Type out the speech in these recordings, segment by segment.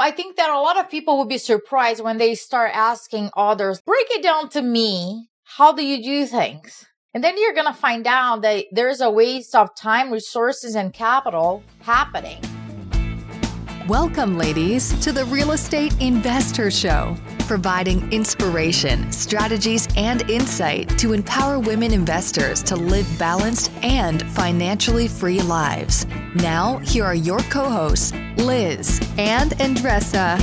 I think that a lot of people will be surprised when they start asking others, break it down to me. How do you do things? And then you're going to find out that there's a waste of time, resources, and capital happening. Welcome, ladies, to the Real Estate Investor Show, providing inspiration, strategies, and insight to empower women investors to live balanced and financially free lives. Now, here are your co-hosts, Liz and Andressa.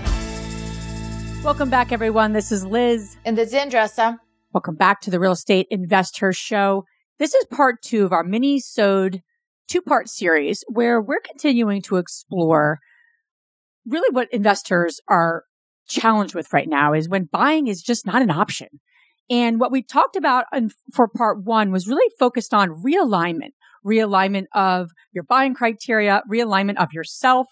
Welcome back, everyone. This is Liz. And this is Andressa. Welcome back to the Real Estate Investor Show. This is part 2 of our mini-sode 2-part series where we're continuing to explore really what investors are challenged with right now is when buying is just not an option. And what we talked about for part 1 was really focused on realignment of your buying criteria, realignment of yourself.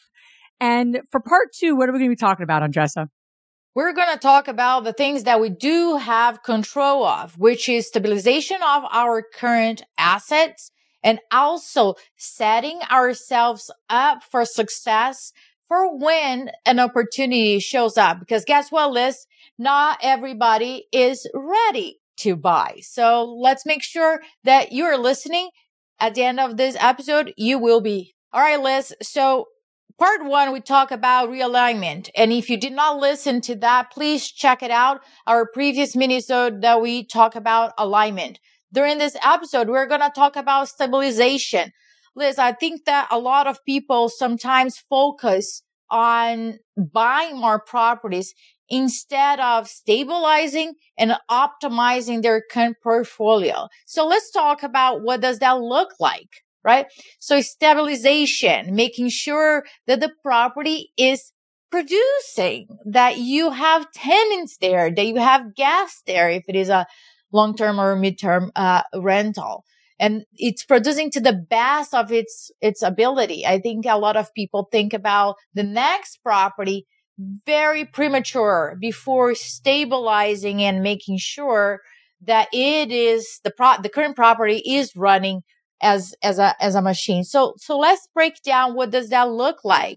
And for part 2, what are we going to be talking about, Andressa? We're going to talk about the things that we do have control of, which is stabilization of our current assets and also setting ourselves up for success for when an opportunity shows up. Because guess what, Liz? Not everybody is ready to buy. So let's make sure that you're listening. At the end of this episode, you will be. All right, Liz. So part 1, we talk about realignment. And if you did not listen to that, please check it out. Our previous mini-sode that we talk about alignment. During this episode, we're going to talk about stabilization. Liz, I think that a lot of people sometimes focus on buying more properties instead of stabilizing and optimizing their current portfolio. So let's talk about what does that look like, right? So stabilization, making sure that the property is producing, that you have tenants there, that you have guests there if it is a long-term or midterm rental. And it's producing to the best of its ability. I think a lot of people think about the next property very premature before stabilizing and making sure that it is the current property is running as a machine. So let's break down what does that look like.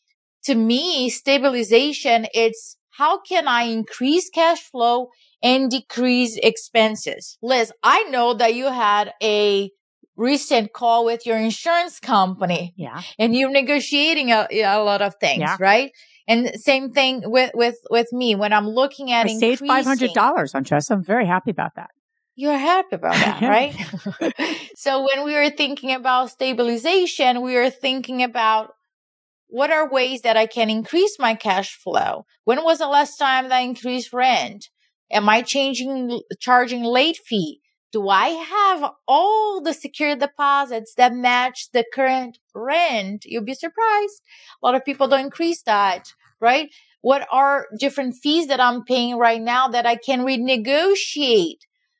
To me, stabilization, it's how can I increase cash flow and decrease expenses? Liz, I know that you had a recent call with your insurance company. Yeah. And you're negotiating a lot of things, right? And same thing with me when I'm looking at increasing. I saved $500, Andressa. I'm very happy about that. You're happy about that, right? So when we were thinking about stabilization, we were thinking about what are ways that I can increase my cash flow? When was the last time that I increased rent? Am I charging late fee? Do I have all the secure deposits that match the current rent? You'll be surprised. A lot of people don't increase that, right? What are different fees that I'm paying right now that I can renegotiate?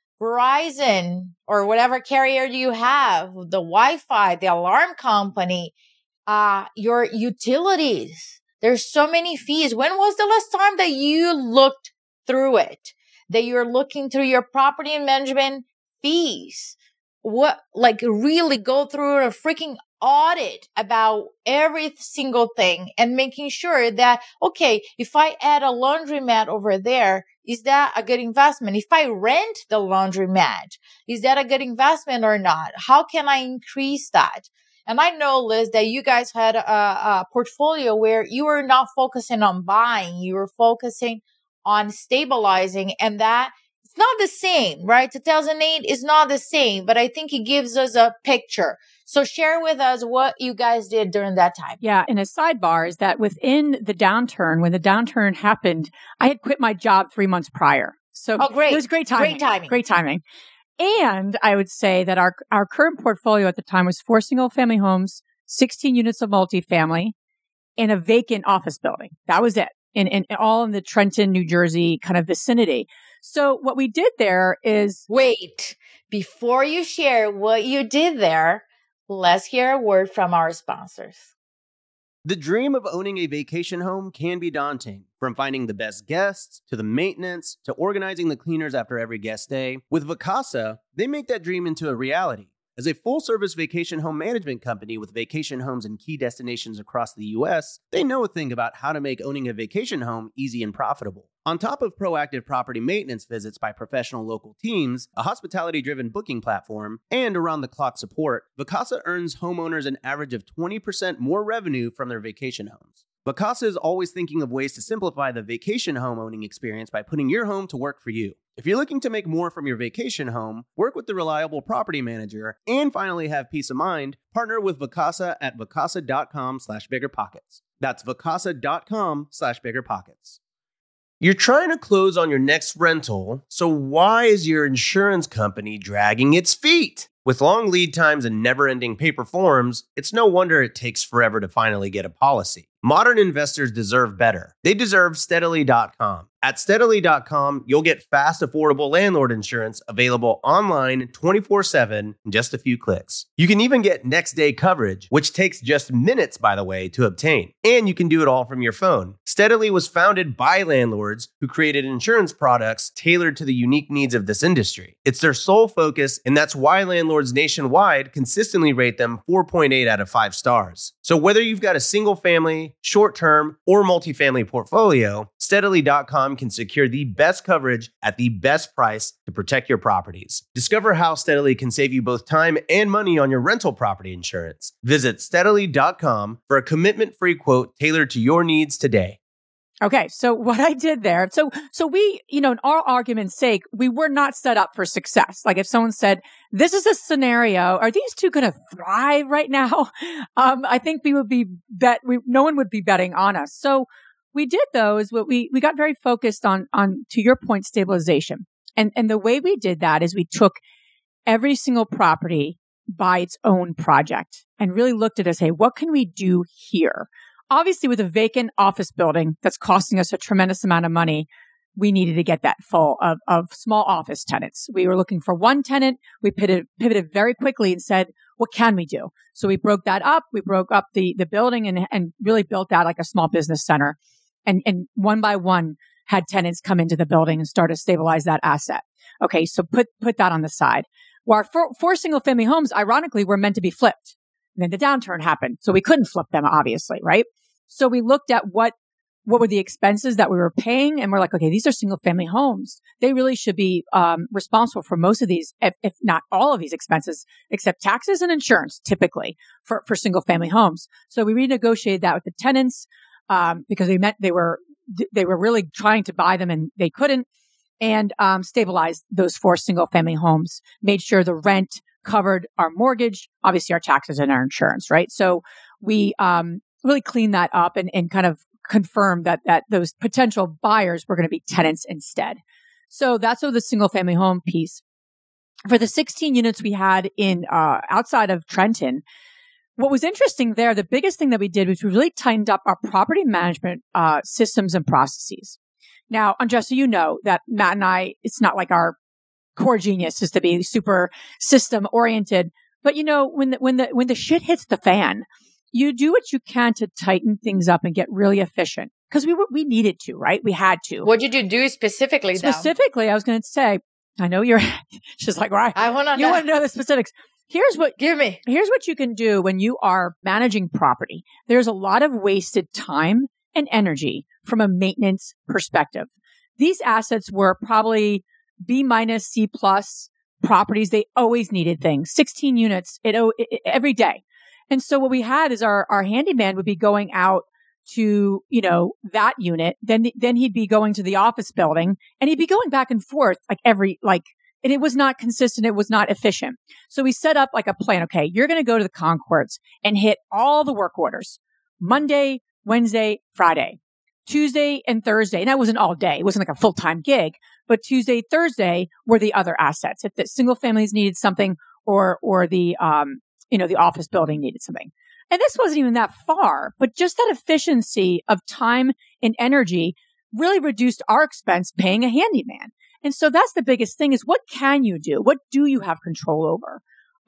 Verizon or whatever carrier you have, the Wi-Fi, the alarm company, your utilities. There's so many fees. When was the last time that you looked through it? That you're looking through your property management fees? Really go through a freaking audit about every single thing and making sure that, okay, if I add a laundromat over there, is that a good investment? If I rent the laundromat, is that a good investment or not? How can I increase that? And I know, Liz, that you guys had a portfolio where you were not focusing on buying. You were focusing on stabilizing, and that it's not the same, right? 2008 is not the same, but I think it gives us a picture. So share with us what you guys did during that time. Yeah. And a sidebar is that within the downturn, when the downturn happened, I had quit my job 3 months prior. So great. It was great timing. Great timing. And I would say that our current portfolio at the time was 4 single-family homes, 16 units of multifamily, and a vacant office building. That was it. And all in the Trenton, New Jersey kind of vicinity. So what we did there is... Wait, before you share what you did there, let's hear a word from our sponsors. The dream of owning a vacation home can be daunting. From finding the best guests, to the maintenance, to organizing the cleaners after every guest day. With Vacasa, they make that dream into a reality. As a full-service vacation home management company with vacation homes in key destinations across the U.S., they know a thing about how to make owning a vacation home easy and profitable. On top of proactive property maintenance visits by professional local teams, a hospitality-driven booking platform, and around-the-clock support, Vacasa earns homeowners an average of 20% more revenue from their vacation homes. Vacasa is always thinking of ways to simplify the vacation home owning experience by putting your home to work for you. If you're looking to make more from your vacation home, work with the reliable property manager, and finally have peace of mind, partner with Vacasa at vacasa.com/biggerpockets. That's vacasa.com/biggerpockets. You're trying to close on your next rental, so why is your insurance company dragging its feet? With long lead times and never-ending paper forms, it's no wonder it takes forever to finally get a policy. Modern investors deserve better. They deserve Steadily.com. At Steadily.com, you'll get fast, affordable landlord insurance available online 24/7 in just a few clicks. You can even get next-day coverage, which takes just minutes, by the way, to obtain. And you can do it all from your phone. Steadily was founded by landlords who created insurance products tailored to the unique needs of this industry. It's their sole focus, and that's why landlords nationwide consistently rate them 4.8 out of 5 stars. So whether you've got a single-family, short-term, or multifamily portfolio, Steadily.com can secure the best coverage at the best price to protect your properties. Discover how Steadily can save you both time and money on your rental property insurance. Visit Steadily.com for a commitment-free quote tailored to your needs today. Okay, so what I did there, so we, in our argument's sake, we were not set up for success. Like if someone said, this is a scenario, are these two going to thrive right now? I think no one would be betting on us. So we did though is what we got very focused on, to your point, stabilization. And the way we did that is we took every single property by its own project and really looked at it as, hey, what can we do here? Obviously, with a vacant office building that's costing us a tremendous amount of money, we needed to get that full of small office tenants. We were looking for one tenant. We pivoted very quickly and said, what can we do? So we broke that up. We broke up the building and really built out like a small business center. And one by one had tenants come into the building and start to stabilize that asset. Okay, so put that on the side. Well, our four single family homes, ironically, were meant to be flipped. And then the downturn happened. So we couldn't flip them, obviously, right? So we looked at what were the expenses that we were paying. And we're like, okay, these are single family homes. They really should be responsible for most of these, if not all of these expenses, except taxes and insurance, typically for single family homes. So we renegotiated that with the tenants because they were really trying to buy them and they couldn't, and stabilized those 4 single family homes, made sure the rent covered our mortgage, obviously our taxes and our insurance, right? So we really cleaned that up and kind of confirmed that those potential buyers were going to be tenants instead. So that's the single family home piece. For the 16 units we had in outside of Trenton, what was interesting there, the biggest thing that we did was we really tightened up our property management systems and processes. Now, Andressa, you know that Matt and I, it's not like our core genius is to be super system oriented. But when the shit hits the fan, you do what you can to tighten things up and get really efficient because we needed to, right? We had to. What did you do specifically? Specifically, I was going to say, I know you're. She's like, right. I want to. You want to know the specifics. Here's what you can do when you are managing property. There's a lot of wasted time and energy from a maintenance perspective. These assets were probably B-, C+ properties. They always needed things. 16 units every day. And so what we had is our handyman would be going out to, that unit. Then he'd be going to the office building and he'd be going back and forth and it was not consistent. It was not efficient. So we set up like a plan. Okay, you're going to go to the Concords and hit all the work orders Monday, Wednesday, Friday, Tuesday and Thursday. And that wasn't all day. It wasn't like a full-time gig, but Tuesday, Thursday were the other assets. If the single families needed something or the office building needed something. And this wasn't even that far, but just that efficiency of time and energy really reduced our expense paying a handyman. And so that's the biggest thing is what can you do? What do you have control over?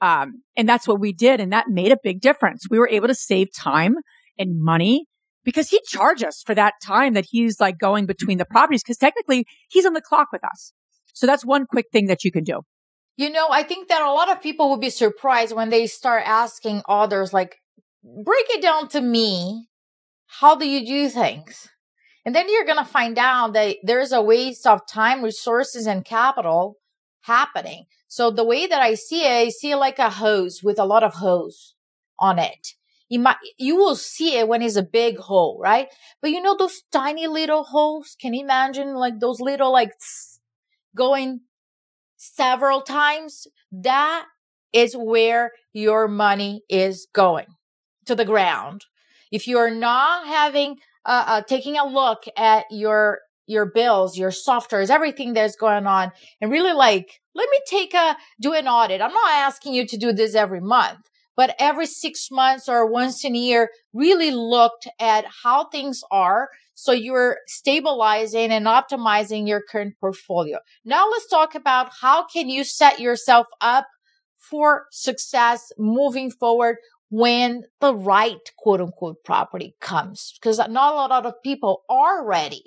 And that's what we did. And that made a big difference. We were able to save time and money because he charged us for that time that he's like going between the properties because technically he's on the clock with us. So that's one quick thing that you can do. I think that a lot of people will be surprised when they start asking others, like, break it down to me. How do you do things? And then you're going to find out that there's a waste of time, resources, and capital happening. So the way that I see it like a hose with a lot of hose on it. You will see it when it's a big hole, right? But those tiny little holes? Can you imagine like those little like going several times? That is where your money is going, to the ground. If you're not having taking a look at your bills, your softwares, everything that's going on, and really like, let me do an audit. I'm not asking you to do this every month, but every 6 months or once in a year, really looked at how things are. So you're stabilizing and optimizing your current portfolio. Now let's talk about how can you set yourself up for success moving forward when the right quote unquote property comes, because not a lot of people are ready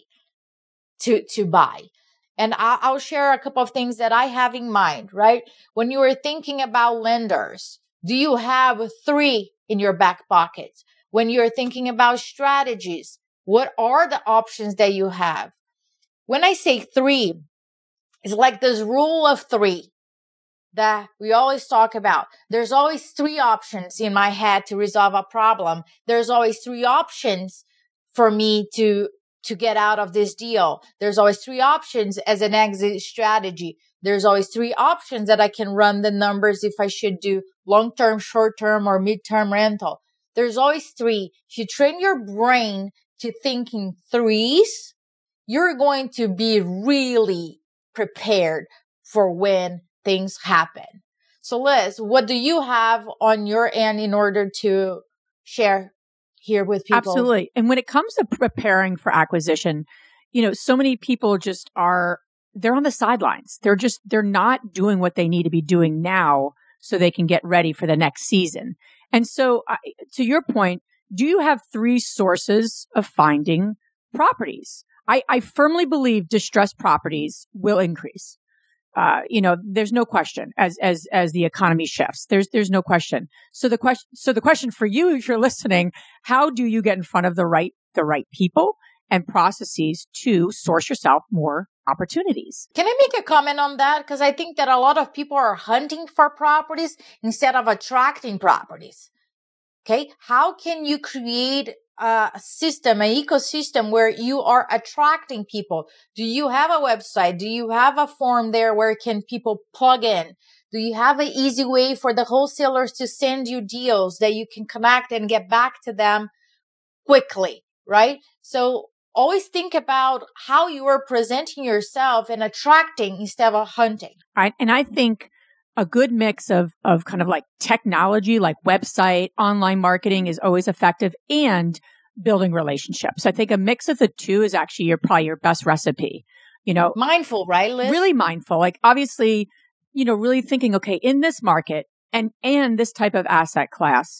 to buy. And I'll share a couple of things that I have in mind, right? When you are thinking about lenders, do you have 3 in your back pocket? When you're thinking about strategies, what are the options that you have? When I say 3, it's like this rule of 3 that we always talk about. There's always 3 options in my head to resolve a problem. There's always 3 options for me to get out of this deal. There's always 3 options as an exit strategy. There's always 3 options that I can run the numbers if I should do long-term, short-term, or mid-term rental. There's always 3. If you train your brain to thinking 3s, you're going to be really prepared for when things happen. So Liz, what do you have on your end in order to share here with people? Absolutely. And when it comes to preparing for acquisition, so many people they're on the sidelines. They're not doing what they need to be doing now so they can get ready for the next season. And so to your point, do you have 3 sources of finding properties? I firmly believe distressed properties will increase. There's no question as the economy shifts. There's no question. So the question for you, if you're listening, how do you get in front of the right people and processes to source yourself more opportunities? Can I make a comment on that? Because I think that a lot of people are hunting for properties instead of attracting properties. Okay. How can you create a system, an ecosystem where you are attracting people? Do you have a website? Do you have a form there where can people plug in? Do you have an easy way for the wholesalers to send you deals that you can connect and get back to them quickly, right? So always think about how you are presenting yourself and attracting instead of hunting. Right. And I think a good mix of kind of like technology, like website, online marketing is always effective, and building relationships. I think a mix of the 2 is actually probably your best recipe. Mindful, right, Liz? Really mindful. Like obviously, really thinking, okay, in this market and this type of asset class,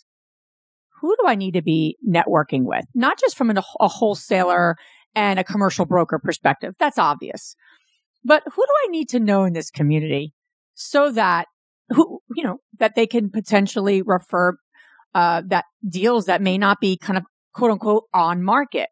who do I need to be networking with? Not just from a wholesaler and a commercial broker perspective. That's obvious. But who do I need to know in this community so that that they can potentially refer that deals that may not be kind of quote unquote on market.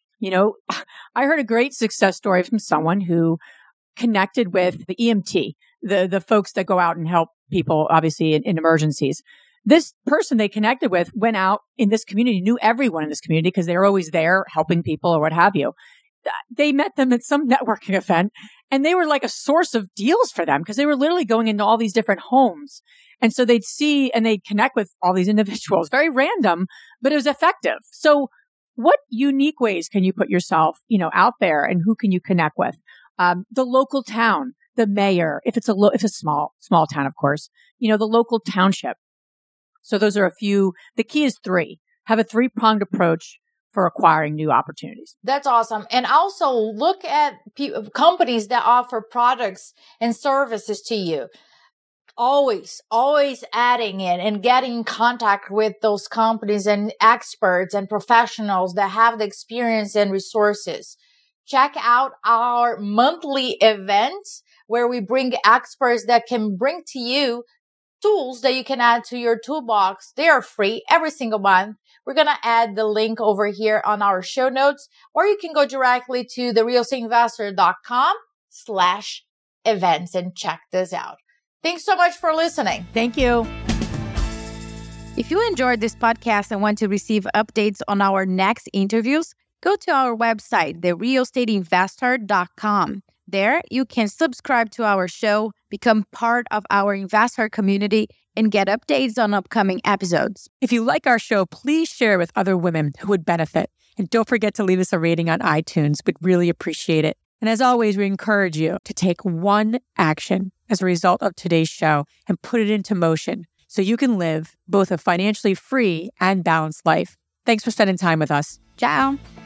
I heard a great success story from someone who connected with the EMT, the folks that go out and help people, obviously in emergencies. This person they connected with went out in this community, knew everyone in this community because they were always there helping people or what have you. They met them at some networking event, and they were like a source of deals for them because they were literally going into all these different homes. And so they'd see and they'd connect with all these individuals. Very random, but it was effective. So what unique ways can you put yourself, out there, and who can you connect with? The local town, the mayor, if it's a small town, of course, the local township. So those are a few. The key is 3. Have a 3-pronged approach for acquiring new opportunities. That's awesome. And also look at companies that offer products and services to you. Always adding in and getting in contact with those companies and experts and professionals that have the experience and resources. Check out our monthly events where we bring experts that can bring to you tools that you can add to your toolbox. They are free every single month. We're going to add the link over here on our show notes, or you can go directly to therealestateinvestor.com/events and check this out. Thanks so much for listening. Thank you. If you enjoyed this podcast and want to receive updates on our next interviews, go to our website, therealestateinvestor.com. There, you can subscribe to our show, become part of our investor community, and get updates on upcoming episodes. If you like our show, please share with other women who would benefit. And don't forget to leave us a rating on iTunes. We'd really appreciate it. And as always, we encourage you to take one action as a result of today's show and put it into motion so you can live both a financially free and balanced life. Thanks for spending time with us. Ciao.